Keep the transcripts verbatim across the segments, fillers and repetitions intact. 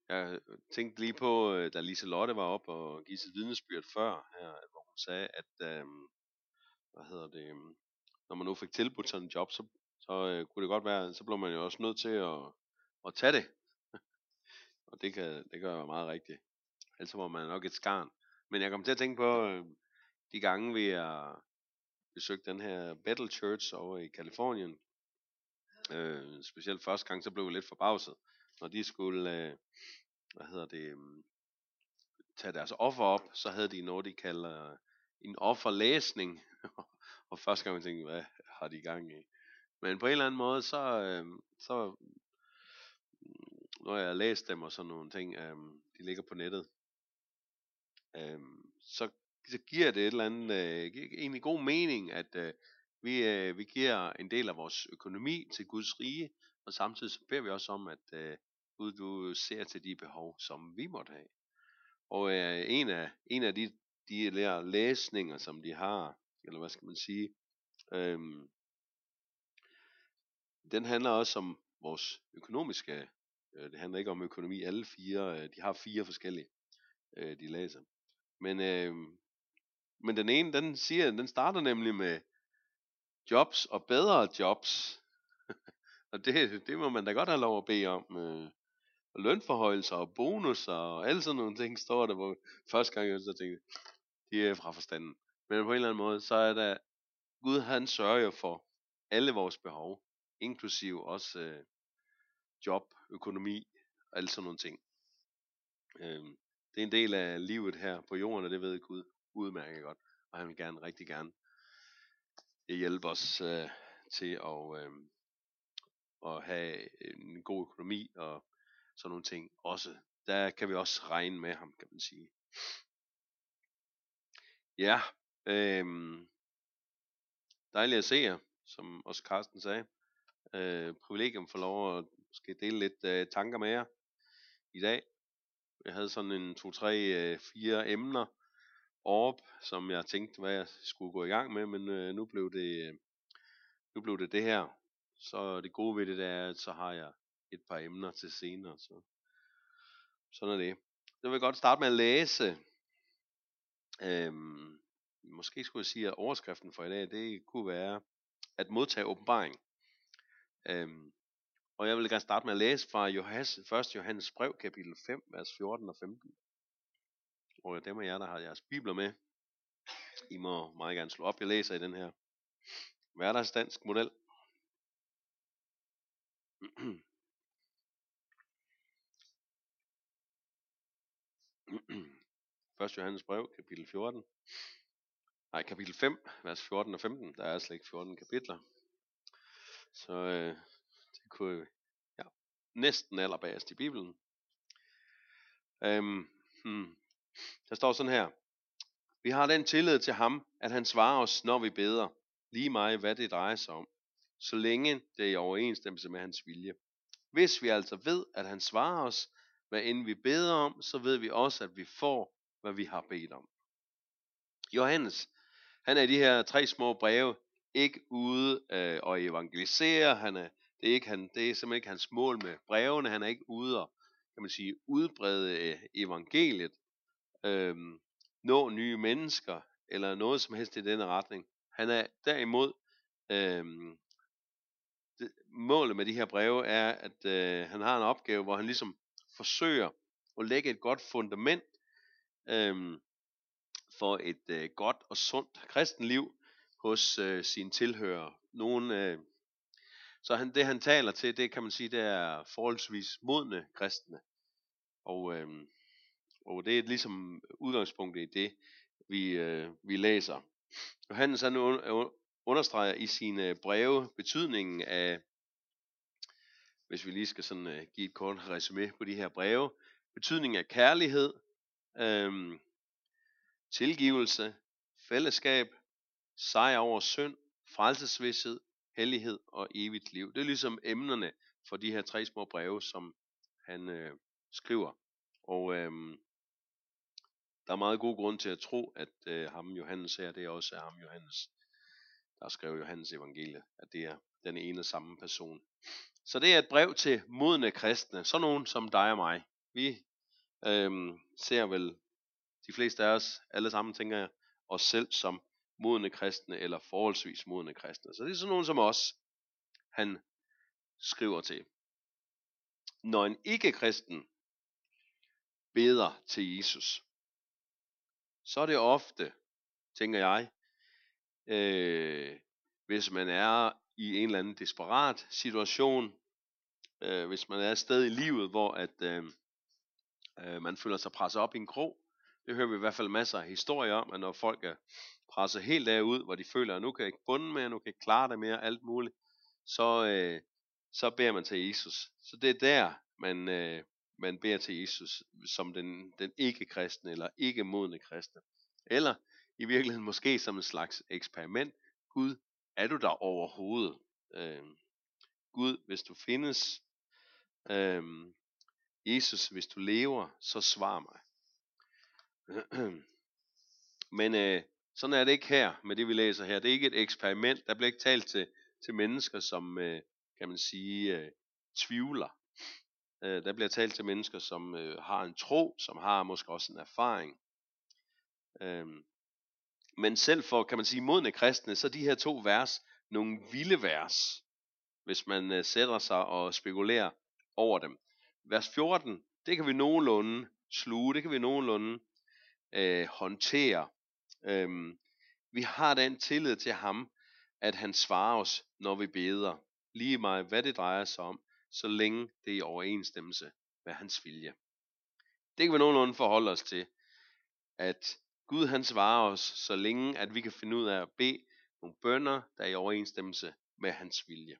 Jeg tænkte lige på, øh, da Liselotte var op og give sit vidnesbyrd før, her, hvor hun sagde, at øh, hvad hedder det, øh, når man nu fik tilbudt sådan en job, så, så øh, kunne det godt være, så blev man jo også nødt til at, at tage det. Og det kan, det kan være meget rigtigt. Ellers var man nok et skarn. Men jeg kom til at tænke på, øh, de gange vi har besøgt den her Bethel Church over i Kalifornien. Øh, specielt første gang, så blev vi lidt forbavset, når de skulle, øh, hvad hedder det, øh, tage deres offer op, så havde de noget, de kalder en offerlæsning. Og første gang, jeg tænkte, hvad har de i gang i? Men på en eller anden måde, så, øh, så når jeg har læst dem og sådan nogle ting, øh, de ligger på nettet, øh, så, så giver det et eller andet, øh, egentlig god mening, at øh, vi, øh, vi giver en del af vores økonomi til Guds rige, og samtidig så beder vi også om, at øh, Gud, du ser til de behov, som vi måtte have. Og øh, en af, en af de, de der læsninger, som de har, eller hvad skal man sige, øh, den handler også om vores økonomiske, øh, det handler ikke om økonomi, alle fire, øh, de har fire forskellige, øh, de læser. Men, øh, men den ene, den siger, den starter nemlig med jobs og bedre jobs. Og det, det må man da godt have lov at bede om. Øh, og lønforhøjelser og bonusser og alle sådan nogle ting står der, hvor første gang jeg så tænkte, de er fra forstanden. Men på en eller anden måde, så er der, Gud han sørger jo for alle vores behov, inklusive også øh, job, økonomi og alle sådan nogle ting. Øh, det er en del af livet her på jorden, og det ved Gud udmærket godt. Og han vil gerne, rigtig gerne hjælpe os øh, til at, øh, at have en god økonomi og sådan nogle ting. Også, der kan vi også regne med ham, kan man sige. Ja, øh, dejligt at se jer, som også Carsten sagde. Øh, privilegium for lov at måske dele lidt øh, tanker med jer i dag. Jeg havde sådan en to, tre, øh, fire emner op, som jeg tænkte, hvad jeg skulle gå i gang med, men øh, nu blev det øh, nu blev det det her. Så det gode ved det, det er, at så har jeg et par emner til senere. Så sådan er det. Så vil jeg godt starte med at læse. Øhm, måske skulle jeg sige, at overskriften for i dag, det kunne være at modtage åbenbaring. Øhm, og jeg vil gerne starte med at læse fra Johannes, første Johannes brev, kapitel fem, vers fjorten og femten. Og dem af jer, der har jeres bibler med, I må meget gerne slå op. Jeg læser i den her hverdagsdansk model. første Johannes brev, kapitel fjorten. Nej, kapitel fem, vers fjorten og femten. Der er slet ikke fjorten kapitler. Så øh, det kunne ja, næsten allerbagest i Bibelen. Øhm, hmm. Der står sådan her. Vi har den tillid til ham, at han svarer os, når vi beder, lige meget hvad det drejer sig om, så længe det er i overensstemmelse med hans vilje. Hvis vi altså ved, at han svarer os, hvad end vi beder om, så ved vi også, at vi får, hvad vi har bedt om. Johannes, han er i de her tre små breve ikke ude øh, og evangelisere. Han er, det, er ikke, han, det er simpelthen ikke hans mål med brevene. Han er ikke ude og, kan man sige, udbrede øh, evangeliet, øh, nå nye mennesker, eller noget som helst i denne retning. Han er derimod, øh, det, målet med de her breve er, at øh, han har en opgave, hvor han ligesom forsøger at lægge et godt fundament øh, for et øh, godt og sundt kristenliv hos øh, sine tilhørere. Nogen, øh, så han, det han taler til, det kan man sige, det er forholdsvis modne kristne. Og, øh, og det er ligesom udgangspunktet i det, vi, øh, vi læser. Johannes han understreger i sine breve betydningen af, hvis vi lige skal sådan, øh, give et kort resumé på de her breve, betydningen af kærlighed, øh, tilgivelse, fællesskab, sejr over synd, frelsesvidshed, hellighed og evigt liv. Det er ligesom emnerne for de her tre små breve, som han øh, skriver. Og øh, der er meget god grund til at tro, at øh, ham Johannes her, det er også ham Johannes, der skrev Johannes evangelie, at det er den ene og samme person. Så det er et brev til modne kristne, sådan nogen som dig og mig. Vi øhm, ser vel de fleste af os, alle sammen tænker jeg, os selv som modne kristne, eller forholdsvis modne kristne. Så det er sådan nogen som os, han skriver til. Når en ikke-kristen beder til Jesus, så er det ofte, tænker jeg, øh, hvis man er i en eller anden desperat situation, øh, hvis man er et sted i livet, hvor at, øh, øh, man føler sig presset op i en krog. Det hører vi i hvert fald masser af historier om, at når folk er presset helt derud, hvor de føler, at nu kan jeg ikke bunde mere, nu kan jeg ikke klare det mere, alt muligt, så, øh, så beder man til Jesus. Så det er der, man, øh, man beder til Jesus, som den, den ikke-kristne, eller ikke-modne kristne. Eller i virkeligheden måske som en slags eksperiment. Gud, er du der overhovedet? Øh, Gud, hvis du findes, øh, Jesus, hvis du lever, så svar mig. Men øh, sådan er det ikke her, med det vi læser her. Det er ikke et eksperiment. Der bliver ikke talt til, til mennesker, som, øh, kan man sige, øh, tvivler. Øh, der bliver talt til mennesker, som øh, har en tro, som har måske også en erfaring. Øh, men selv for, kan man sige, modne kristne, så er de her to vers nogle vilde vers, hvis man øh, sætter sig og spekulerer over dem. Vers fjorten, det kan vi nogenlunde sluge, det kan vi nogenlunde øh, håndtere. Øhm, vi har den tillid til ham, at han svarer os, når vi beder. Lige meget hvad det drejer sig om, så længe det er i overensstemmelse med hans vilje. Det kan vi nogenlunde forholde os til, at Gud han svarer os, så længe at vi kan finde ud af at bede nogle bønner, der er i overensstemmelse med hans vilje.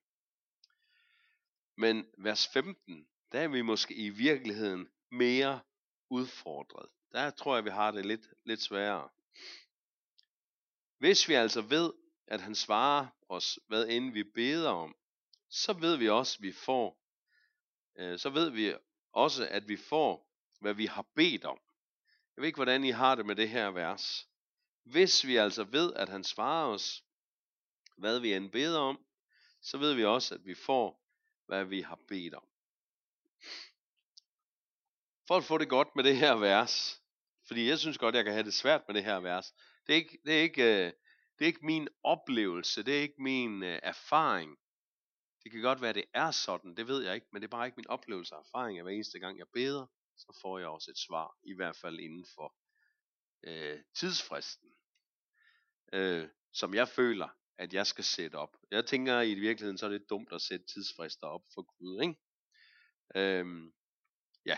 Men vers femten, der er vi måske i virkeligheden mere udfordret. Der tror jeg, vi har det lidt, lidt sværere. Hvis vi altså ved, at han svarer os, hvad end vi beder om, så ved vi også, at vi får, øh, så ved vi også, at vi får, hvad vi har bedt om. Jeg ved ikke, hvordan I har det med det her vers. Hvis vi altså ved, at han svarer os, hvad vi end beder om, så ved vi også, at vi får, hvad vi har bedt om. For at få det godt med det her vers, fordi jeg synes godt, jeg kan have det svært med det her vers. Det er ikke, det er ikke, det er ikke min oplevelse, det er ikke min uh, erfaring. Det kan godt være, det er sådan, det ved jeg ikke, men det er bare ikke min oplevelse og erfaring, at hver eneste gang jeg beder, så får jeg også et svar, i hvert fald inden for uh, tidsfristen, uh, som jeg føler, at jeg skal sætte op. Jeg tænker, at i virkeligheden, så er det dumt at sætte tidsfrister op for Gud, ikke? Uh, ja.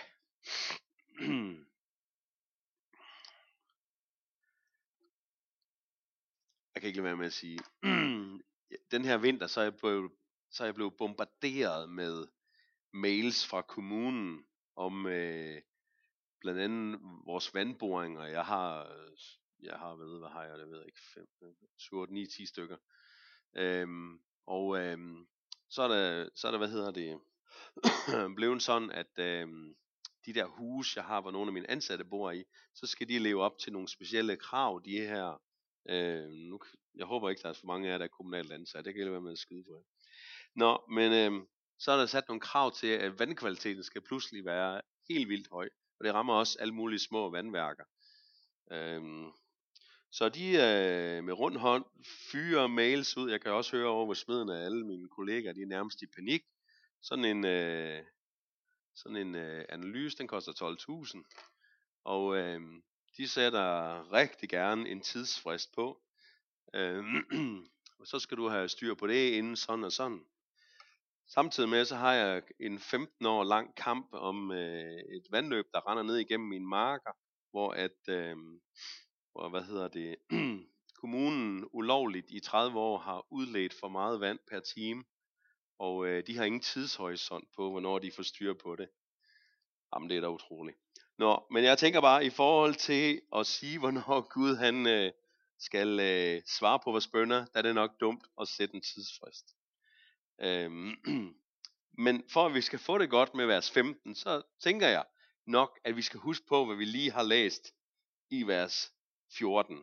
Jeg kan ikke lade være med at sige, den her vinter, så er jeg blevet, så er jeg blevet bombarderet med mails fra kommunen om øh, blandt andet vores vandboringer. Jeg har, jeg har ved, hvad har jeg, det ved jeg ikke, fem, syv, otte, ni, ti stykker. Øhm, og øhm, så er der, så er der, hvad hedder det, blevet sådan, at øhm, de der huse, jeg har, hvor nogle af mine ansatte bor i, så skal de leve op til nogle specielle krav, de her. Øh, nu, jeg håber ikke, der er for mange af jer, der er kommunalt ansat. Det kan jeg være med at skyde på jer. Nå, men øh, så er der sat nogle krav til, at vandkvaliteten skal pludselig være helt vildt høj. Og det rammer også alle mulige små vandværker. Øh, så de øh, med rund hånd fyrer mails ud. Jeg kan også høre over, hvor smeden af alle mine kollegaer, de er nærmest i panik. Sådan en, øh, sådan en øh, analyse, den koster tolv tusind. Og øh, de sætter rigtig gerne en tidsfrist på. Øh, så skal du have styr på det inden sådan og sådan. Samtidig med så har jeg en femten år lang kamp om øh, et vandløb, der render ned igennem mine marker, hvor at øh, hvor, hvad hedder det, kommunen ulovligt i tredive år har udledt for meget vand per time, og øh, de har ingen tidshorisont på, hvornår de får styr på det. Jamen det er da utroligt. Nå, men jeg tænker bare i forhold til at sige, hvornår Gud han øh, skal øh, svare på vores bønner, der er det nok dumt at sætte en tidsfrist. Øhm, men for at vi skal få det godt med vers femten, så tænker jeg nok, at vi skal huske på, hvad vi lige har læst i vers fjorten.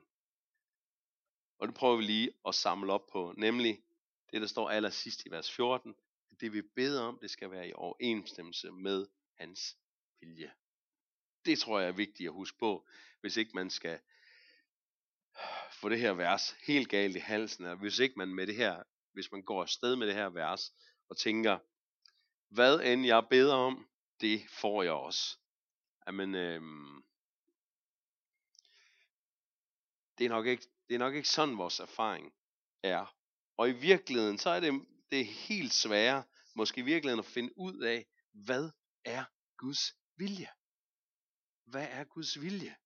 Og det prøver vi lige at samle op på, nemlig det, der står allersidst i vers fjorten. Det vi beder om, det skal være i overensstemmelse med hans vilje. Det tror jeg er vigtigt at huske på, hvis ikke man skal få det her vers helt galt i halsen, eller hvis ikke man med det her, hvis man går afsted med det her vers og tænker, hvad end jeg beder om, det får jeg også. Jamen, øhm, det er nok ikke, det er nok ikke sådan vores erfaring er. Og i virkeligheden, så er det, det er helt svære, måske i virkeligheden at finde ud af, hvad er Guds vilje? Hvad er Guds vilje?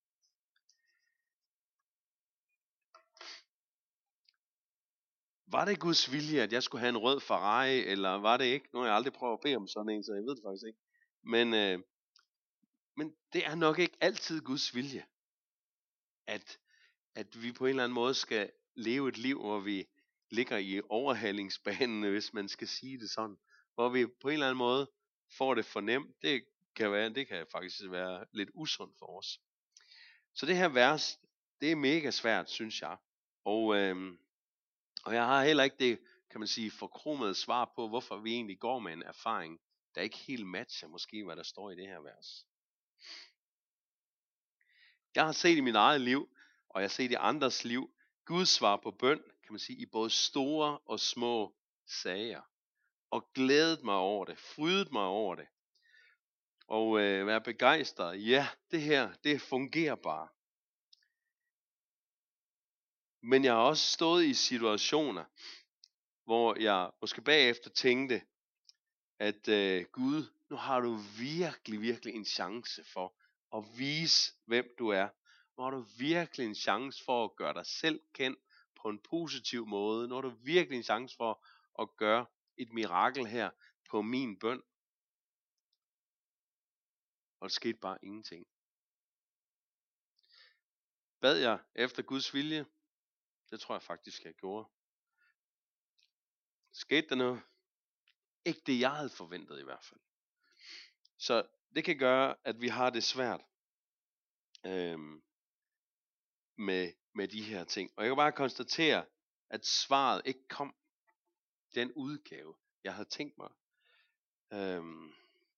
Var det Guds vilje, at jeg skulle have en rød Ferrari, eller var det ikke? Nu har jeg aldrig prøvet at bede om sådan en, så jeg ved det faktisk ikke. Men, øh, men det er nok ikke altid Guds vilje, at, at vi på en eller anden måde skal leve et liv, hvor vi ligger i overhalingsbanen, hvis man skal sige det sådan. Hvor vi på en eller anden måde får det fornemt. Det kan, være, det kan faktisk være lidt usundt for os. Så det her vers, det er mega svært, synes jeg. Og, øhm, og jeg har heller ikke det, kan man sige, forkromede svar på, hvorfor vi egentlig går med en erfaring, der ikke helt matcher måske, hvad der står i det her vers. Jeg har set i mit eget liv, og jeg har set i andres liv, Gud svar på bøn, kan man sige, i både store og små sager. Og glædet mig over det, frydet mig over det. Og øh, være begejstret. Ja, det her, det fungerer bare. Men jeg har også stået i situationer, hvor jeg måske bagefter tænkte, at øh, Gud, nu har du virkelig, virkelig en chance for at vise, hvem du er. Nu har du virkelig en chance for at gøre dig selv kendt på en positiv måde. Nu har du virkelig en chance for at gøre et mirakel her på min bøn. Og der skete bare ingenting. Bad jeg efter Guds vilje? Det tror jeg faktisk, jeg gjorde. Skete der noget? Ikke det, jeg havde forventet i hvert fald. Så det kan gøre, at vi har det svært øhm, med, med de her ting. Og jeg kan bare konstatere, at svaret ikke kom. Den udgave, jeg havde tænkt mig. Øhm.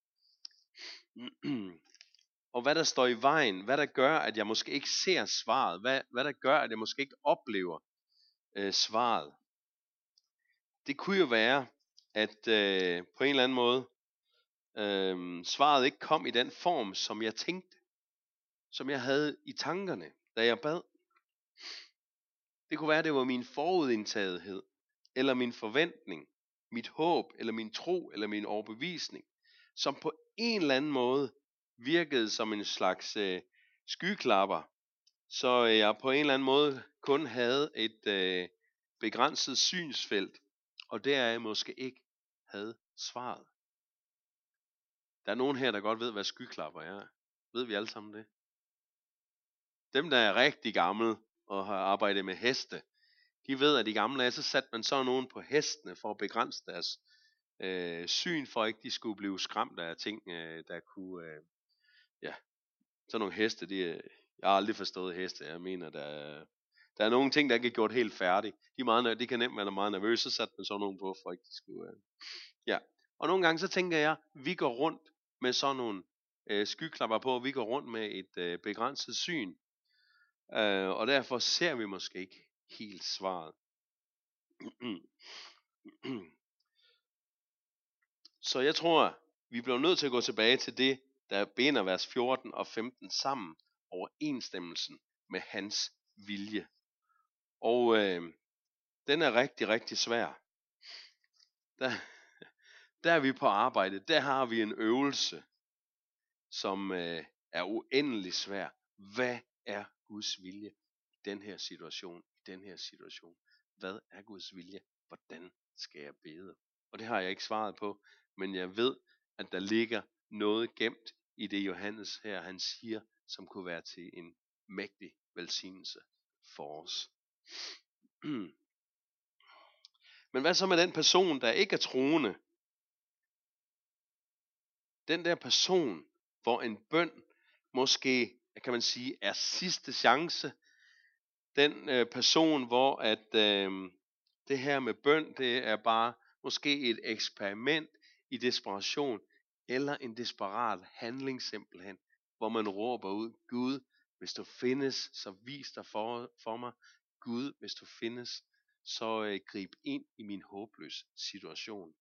Og hvad der står i vejen, hvad der gør, at jeg måske ikke ser svaret, hvad, hvad der gør, at jeg måske ikke oplever øh, svaret. Det kunne jo være, at øh, på en eller anden måde, øh, svaret ikke kom i den form, som jeg tænkte, som jeg havde i tankerne, da jeg bad. Det kunne være, at det var min forudindtagethed, eller min forventning, mit håb, eller min tro, eller min overbevisning, som på en eller anden måde virkede som en slags øh, skyklapper, så jeg på en eller anden måde kun havde et øh, begrænset synsfelt, og der jeg måske ikke havde svaret. Der er nogen her, der godt ved, hvad skyklapper er. Ved vi alle sammen det? Dem, der er rigtig gamle og har arbejdet med heste, de ved, at i gamle dage, så satte man så nogen på hestene for at begrænse deres øh, syn, for at ikke de skulle blive skræmt af ting, øh, der kunne, øh, ja, sådan nogle heste, de, jeg har aldrig forstået heste, jeg mener, der, der er nogle ting, der ikke er gjort helt færdigt. De, er meget, de kan nemt være meget nervøse, så satte man sådan nogen på, for at ikke de skulle, øh, ja. Og nogle gange så tænker jeg, vi går rundt med sådan nogle øh, skyklapper på, vi går rundt med et øh, begrænset syn, øh, og derfor ser vi måske ikke helt svaret. Så jeg tror, vi bliver nødt til at gå tilbage til det, der binder vers fjorten og femten sammen, overensstemmelsen med hans vilje. Og øh, den er rigtig, rigtig svær. Der, der er vi på arbejde, der har vi en øvelse, som øh, er uendelig svær. Hvad er Guds vilje i den her situation, i den her situation? Hvad er Guds vilje? Hvordan skal jeg bede? Og det har jeg ikke svaret på, men jeg ved, at der ligger noget gemt i det Johannes her, han siger, som kunne være til en mægtig velsignelse for os. Men hvad så med den person, der ikke er troende? Den der person, hvor en bøn måske, kan man sige, er sidste chance. Den øh, person, hvor at øh, det her med bøn, det er bare måske et eksperiment i desperation, eller en desperat handling simpelthen, hvor man råber ud, Gud, hvis du findes, så vis dig for, for mig. Gud, hvis du findes, så øh, grib ind i min håbløse situation.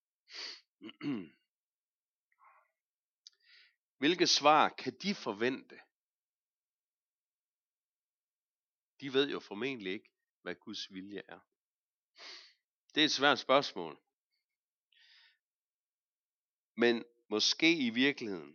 Hvilke svar kan de forvente? De ved jo formentlig ikke, hvad Guds vilje er. Det er et svært spørgsmål. Men måske i virkeligheden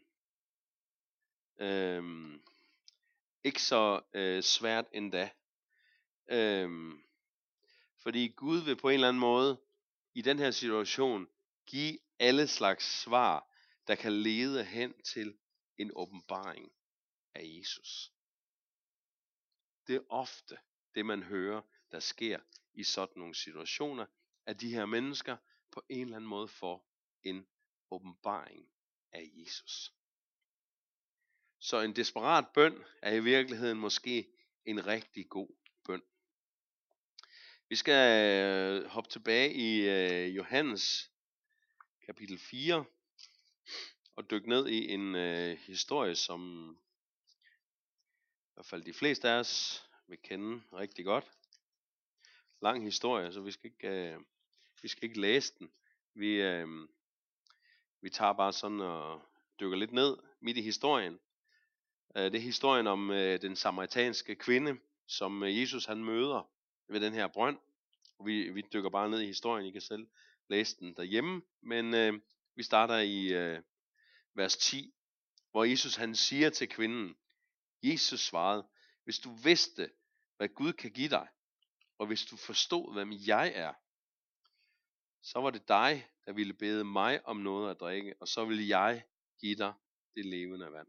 øhm, ikke så øh, svært endda. Øhm, fordi Gud vil på en eller anden måde i den her situation give alle slags svar, der kan lede hen til en åbenbaring af Jesus. Det er ofte det, man hører, der sker i sådan nogle situationer, at de her mennesker på en eller anden måde får en åbenbaring af Jesus. Så en desperat bøn er i virkeligheden måske en rigtig god bøn. Vi skal øh, hoppe tilbage i øh, Johannes kapitel fire og dykke ned i en øh, historie, som i hvert fald de fleste af os vil kende rigtig godt. Lang historie, så vi skal ikke, øh, vi skal ikke læse den. Vi, øh, vi tager bare sådan og dykker lidt ned midt i historien. Øh, det er historien om øh, den samaritanske kvinde, som øh, Jesus han møder ved den her brønd. Vi, vi dykker bare ned i historien, I kan selv læse den derhjemme. Men øh, vi starter i øh, vers ti, hvor Jesus han siger til kvinden, Jesus svarede, hvis du vidste, hvad Gud kan give dig, og hvis du forstod, hvem jeg er, så var det dig, der ville bede mig om noget at drikke, og så ville jeg give dig det levende vand.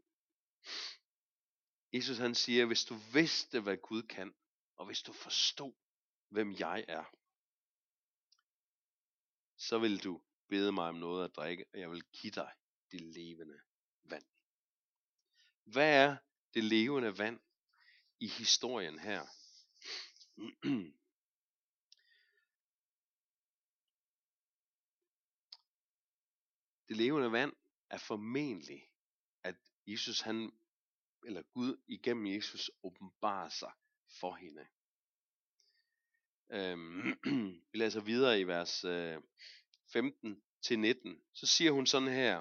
Jesus han siger, hvis du vidste, hvad Gud kan, og hvis du forstod, hvem jeg er, så vil du bede mig om noget at drikke, og jeg vil give dig det levende vand. Hvad er det levende vand i historien her? Det levende vand er formentlig, at Jesus han, eller Gud igennem Jesus åbenbarer sig for hende. Øhm, vi læser videre i vers øh, femten til nitten. Så siger hun sådan her,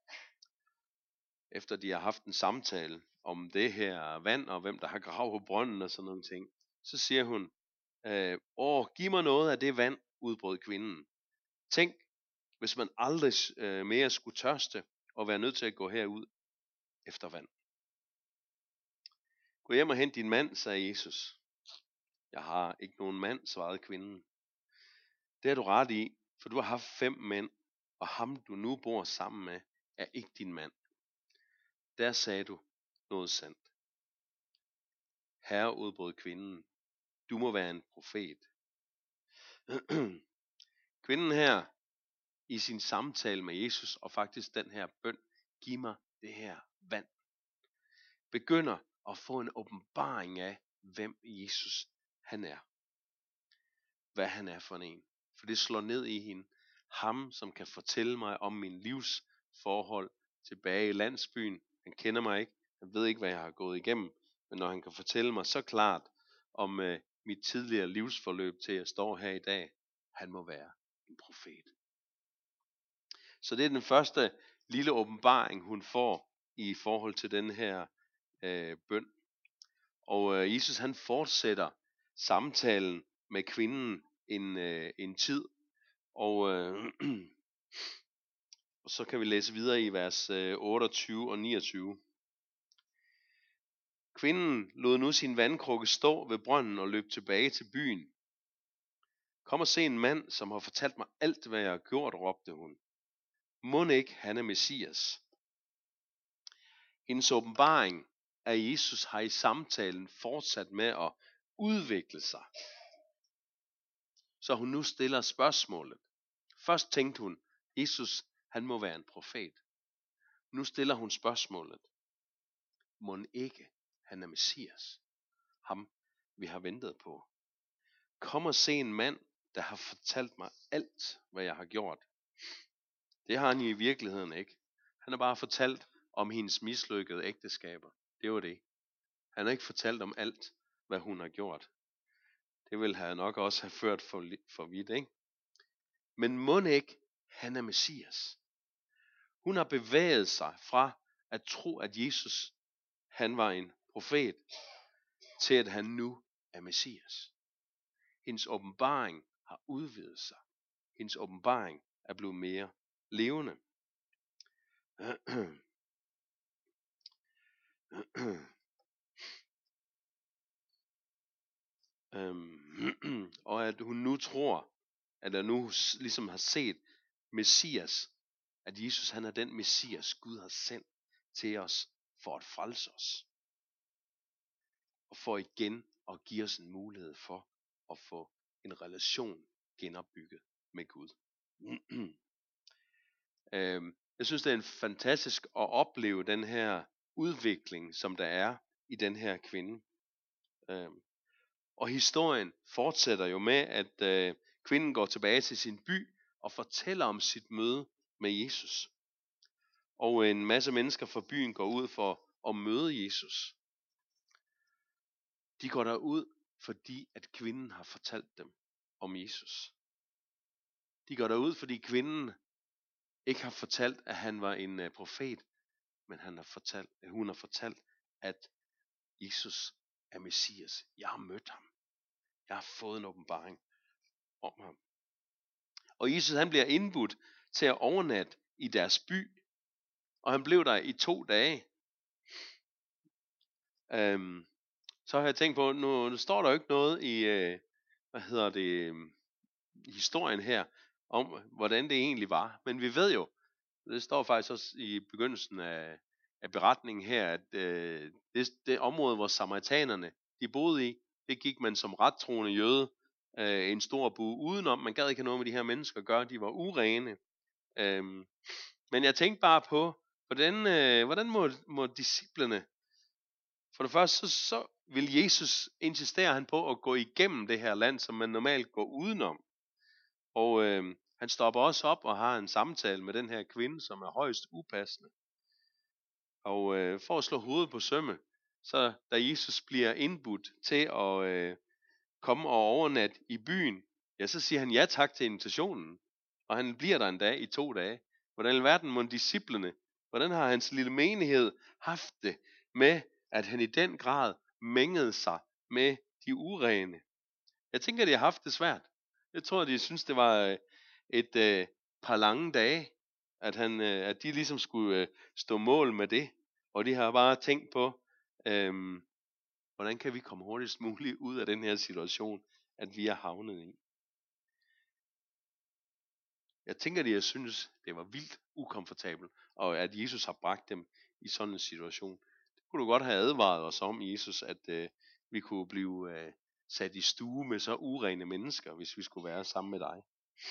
efter de har haft en samtale om det her vand, og hvem der har gravet på brønden og sådan nogle ting. Så siger hun, øh, åh, giv mig noget af det vand, udbrød kvinden. Tænk, hvis man aldrig øh, mere skulle tørste, og være nødt til at gå herud efter vand. Gå hjem og hent din mand, sagde Jesus. Jeg har ikke nogen mand, svarede kvinden. Det er du ret i, for du har haft fem mænd, og ham du nu bor sammen med, er ikke din mand. Der sagde du noget sandt. Herre, udbrød kvinden, du må være en profet. Kvinden her, i sin samtale med Jesus, og faktisk den her bøn, giv mig det her vand, begynder at få en åbenbaring af, hvem Jesus han er. Hvad han er for en. For det slår ned i hende. Ham, som kan fortælle mig om min livsforhold tilbage i landsbyen. Han kender mig ikke. Han ved ikke, hvad jeg har gået igennem. Men når han kan fortælle mig så klart om øh, mit tidligere livsforløb til at stå her i dag, han må være en profet. Så det er den første lille åbenbaring, hun får i forhold til den her øh, bøn. Og øh, Jesus han fortsætter samtalen med kvinden en, øh, en tid. Og, øh, og så kan vi læse videre i vers øh, otteogtyve og niogtyve. Kvinden lod nu sin vandkrukke stå ved brønden og løb tilbage til byen. Kom og se en mand, som har fortalt mig alt, hvad jeg har gjort, råbte hun. Mon ikke han er Messias? Hendes åbenbaring af Jesus har i samtalen fortsat med at udvikle sig. Så hun nu stiller spørgsmålet. Først tænkte hun, Jesus, han må være en profet. Nu stiller hun spørgsmålet. Mon ikke han er Messias? Ham vi har ventet på. Kom og se en mand, der har fortalt mig alt, hvad jeg har gjort. Det har han i virkeligheden ikke. Han har bare fortalt om hendes mislykkede ægteskaber. Det var det. Han har ikke fortalt om alt, hvad hun har gjort. Det ville han nok også have ført for, for vidt, ikke? Men mon ikke, han er Messias. Hun har bevæget sig fra at tro, at Jesus, han var en profet, til at han nu er Messias. Hendes åbenbaring har udvidet sig. Hendes åbenbaring er blevet mere levende. øhm, og at hun nu tror, at der nu ligesom har set Messias, at Jesus han er den Messias, Gud har sendt til os for at frelse os. Og for igen at give os en mulighed for at få en relation genopbygget med Gud. øhm, jeg synes, det er en fantastisk at opleve den her udvikling, som der er i den her kvinde. Øhm, og historien fortsætter jo med, at øh, kvinden går tilbage til sin by og fortæller om sit møde med Jesus. Og en masse mennesker fra byen går ud for at møde Jesus. De går derud, fordi at kvinden har fortalt dem om Jesus. De går derud, fordi kvinden ikke har fortalt, at han var en uh, profet, men han har fortalt, at hun har fortalt, at Jesus er Messias. Jeg har mødt ham. Jeg har fået en åbenbaring om ham. Og Jesus han bliver indbudt til at overnatte i deres by, og han blev der i to dage. Øhm, så har jeg tænkt på, nu, nu står der jo ikke noget i, øh, hvad hedder det, historien her, om hvordan det egentlig var. Men vi ved jo, det står faktisk også i begyndelsen af, af beretningen her, at øh, det, det område, hvor samaritanerne de boede i, det gik man som rettroende jøde øh, en stor bue udenom. Man gad ikke have noget med de her mennesker at gøre, de var urene. Øhm, men jeg tænkte bare på, hvordan, øh, hvordan må, må disciplene, for det første, så, så vil Jesus insistere han på at gå igennem det her land, som man normalt går udenom. Og øh, han stopper også op og har en samtale med den her kvinde, som er højst upassende. Og øh, for at slå hovedet på sømme, så da Jesus bliver indbudt til at øh, komme og overnatte i byen, ja, så siger han ja tak til invitationen. Og han bliver der en dag i to dage. Hvordan i verden må disciplene, hvordan har hans lille menighed haft det med, at han i den grad mængede sig med de urene? Jeg tænker, at de har haft det svært. Jeg tror, at de synes, det var et øh, par lange dage, at, han, øh, at de ligesom skulle øh, stå mål med det. Og de har bare tænkt på, øh, hvordan kan vi komme hurtigst muligt ud af den her situation, at vi er havnet i. Jeg tænker, at jeg synes, det var vildt ukomfortabelt, og at Jesus har bragt dem i sådan en situation. Det kunne du godt have advaret os om, Jesus, at øh, vi kunne blive øh, sat i stue med så urene mennesker, hvis vi skulle være sammen med dig.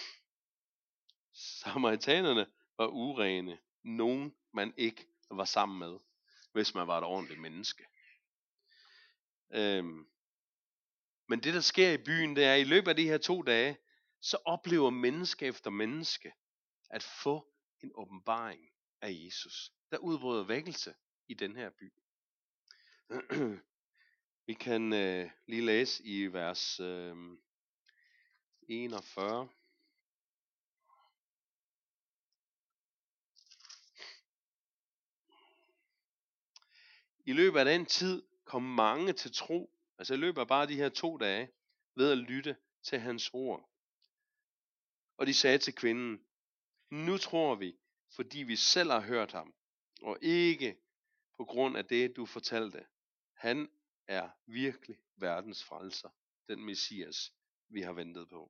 Samaritanerne var urene, nogen man ikke var sammen med, hvis man var et ordentligt menneske. Øhm. Men det der sker i byen, det er, at i løbet af de her to dage, så oplever menneske efter menneske at få en åbenbaring af Jesus. Der udbryder vækkelse i den her by. Vi kan øh, lige læse i vers øh, enogfyrre. I løbet af den tid kom mange til tro, altså i løbet af bare de her to dage, ved at lytte til hans ord. Og de sagde til kvinden, nu tror vi, fordi vi selv har hørt ham, og ikke på grund af det, du fortalte. Han er virkelig verdens frelser, den Messias, vi har ventet på.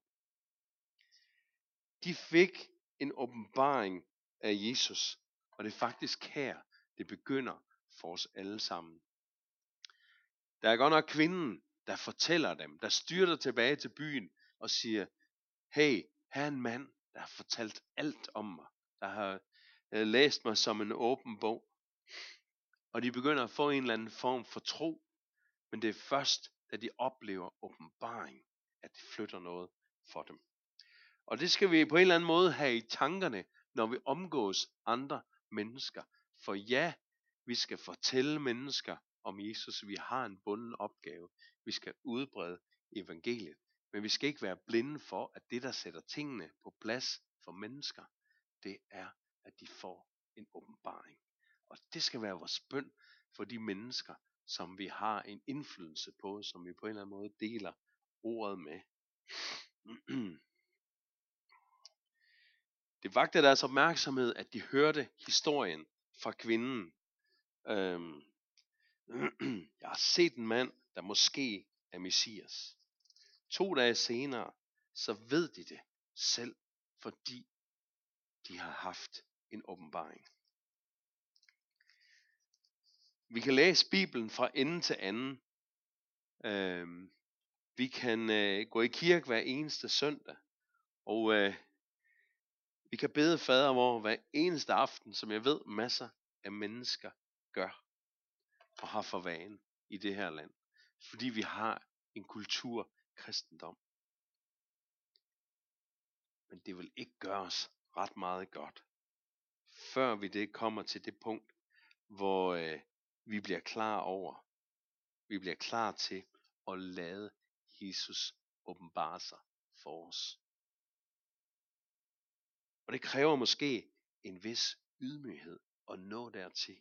De fik en åbenbaring af Jesus, og det er faktisk her, det begynder for os alle sammen. Der er godt nok kvinden, der fortæller dem, der styrter tilbage til byen og siger, hey, her er en mand, der har fortalt alt om mig, der har øh, læst mig som en åben bog. Og de begynder at få en eller anden form for tro, men det er først, da de oplever åbenbaring, at det flytter noget for dem. Og det skal vi på en eller anden måde have i tankerne, når vi omgås andre mennesker. For ja, vi skal fortælle mennesker om Jesus. Vi har en bunden opgave. Vi skal udbrede evangeliet. Men vi skal ikke være blinde for, at det, der sætter tingene på plads for mennesker, det er, at de får en åbenbaring. Og det skal være vores bøn for de mennesker, som vi har en indflydelse på, som vi på en eller anden måde deler ordet med. Det vagte deres opmærksomhed, at de hørte historien fra kvinden. Øhm, Jeg har set en mand, der måske er Messias. To dage senere, så ved de det selv, fordi de har haft en åbenbaring. Vi kan læse Bibelen fra ende til anden. Øhm, vi kan øh, gå i kirke hver eneste søndag, og øh, vi kan bede fader vor hver eneste aften, som jeg ved masser af mennesker gør og har for vane i det her land. Fordi vi har en kultur kristendom. Men det vil ikke gøre os ret meget godt, før vi det kommer til det punkt, hvor øh, vi bliver klar over, vi bliver klar til at lade Jesus åbenbare sig for os. Og det kræver måske en vis ydmyghed at nå dertil.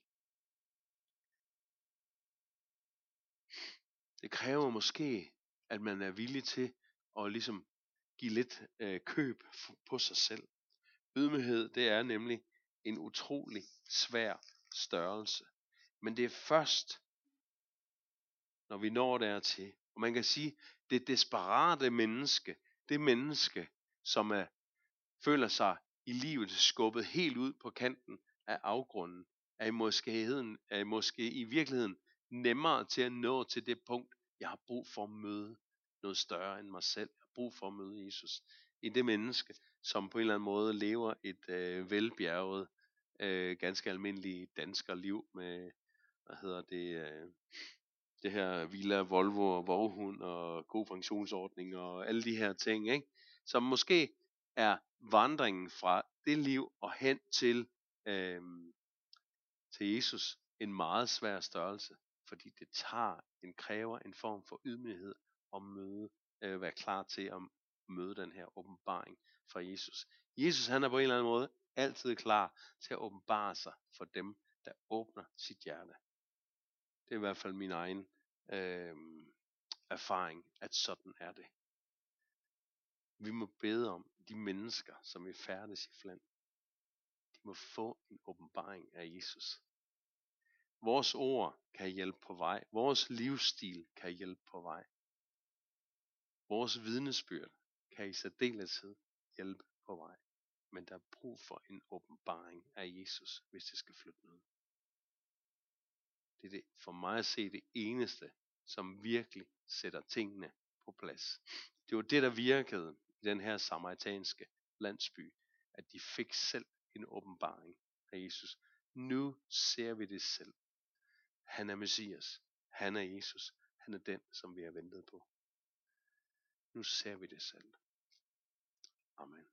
Det kræver måske, at man er villig til at ligesom give lidt øh, køb på sig selv. Ydmyghed, det er nemlig en utrolig svær størrelse. Men det er først, når vi når dertil. Og man kan sige, det desperate menneske, det menneske, som er, føler sig i livet skubbet helt ud på kanten af afgrunden, er måske, er måske i virkeligheden nemmere til at nå til det punkt, jeg har brug for at møde noget større end mig selv. Jeg har brug for at møde Jesus. I det menneske, som på en eller anden måde lever et øh, velbjerget, øh, ganske almindeligt danskerliv med, hvad hedder det, øh, det her Villa, Volvo og Vovhund og god pensionsordning og alle de her ting, ikke? Som måske er vandringen fra det liv og hen til, øh, til Jesus en meget svær størrelse, fordi det tager en kræver en form for ydmyghed at møde, øh, være klar til at møde den her åbenbaring fra Jesus. Jesus, han er på en eller anden måde altid klar til at åbenbare sig for dem, der åbner sit hjerte. Det er i hvert fald min egen øh, erfaring, at sådan er det. Vi må bede om de mennesker, som vi færdes i fland. De må få en åbenbaring af Jesus. Vores ord kan hjælpe på vej. Vores livsstil kan hjælpe på vej. Vores vidnesbyrd kan i særdeleshed hjælpe på vej. Men der er brug for en åbenbaring af Jesus, hvis det skal flytte noget. Det er det, for mig at se det eneste, som virkelig sætter tingene på plads. Det var det, der virkede i den her samaritanske landsby, at de fik selv en åbenbaring af Jesus. Nu ser vi det selv. Han er Messias. Han er Jesus. Han er den, som vi har ventet på. Nu ser vi det selv. Amen.